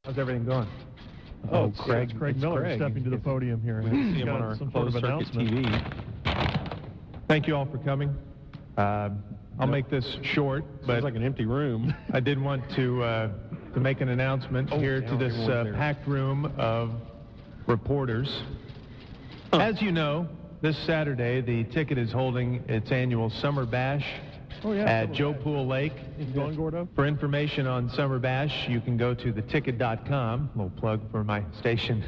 How's everything going? Oh, Craig. Craig Miller stepping to the podium here. We can see him on our closed circuit TV. Thank you all for coming. I'll make this short, but Sounds like an empty room. I did want to make an announcement here to this packed room of reporters. As you know, this Saturday, the Ticket is holding its annual Summer Bash at Joe Pool Lake. For information on Summer Bash, you can go to theticket.com. A little plug for my station.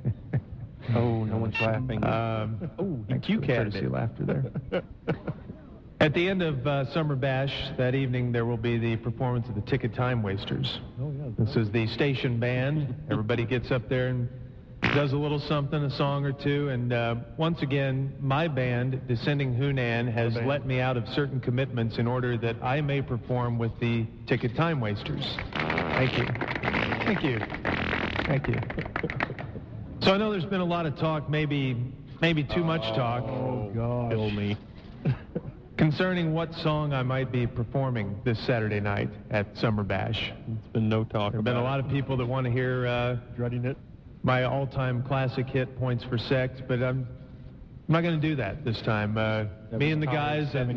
Oh, no one's laughing. Cue courtesy laughter there. At the end of Summer Bash that evening, there will be the performance of the Ticket Time Wasters. This is the station band. Everybody gets up there and does a little something, a song or two, and once again, my band, Descending Hunan, has let me out of certain commitments in order that I may perform with the Ticket Time Wasters. Thank you. Thank you. Thank you. So I know there's been a lot of talk, maybe too much talk. Oh, gosh. Kill me. Concerning what song I might be performing this Saturday night at Summer Bash. It's been no talk. There have been a lot of people that want to hear dreading it. My all-time classic hit, Points for Sex, but I'm not going to do that this time. Me and the guys in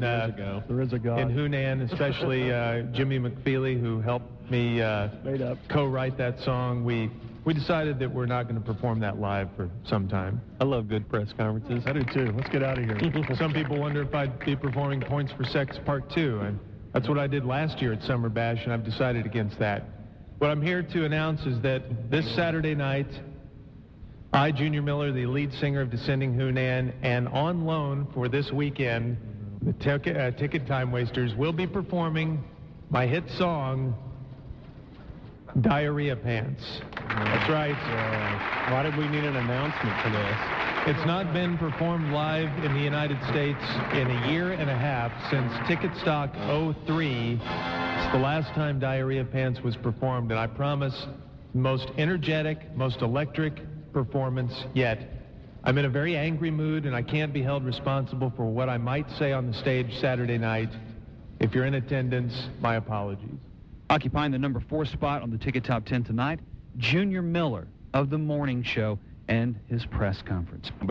Hunan, especially Jimmy McFeely, who helped me co-write that song, we decided that we're not going to perform that live for some time. I love good press conferences. I do too. Let's get out of here. Some people wonder if I'd be performing Points for Sex Part 2, and that's what I did last year at Summer Bash, and I've decided against that. What I'm here to announce is that this Saturday night, I, Junior Miller, the lead singer of Descending Hunan, and on loan for this weekend, the Ticket Time Wasters will be performing my hit song, Diarrhea Pants. That's right. Why did we need an announcement for this? It's not been performed live in the United States in a year and a half since Ticket Stock 03. It's the last time Diarrhea Pants was performed, and I promise the most energetic, most electric performance yet. I'm in a very angry mood, and I can't be held responsible for what I might say on the stage Saturday night. If you're in attendance, my apologies. Occupying the number 4 spot on the Ticket Top 10 tonight, Junior Miller of The Morning Show and his press conference.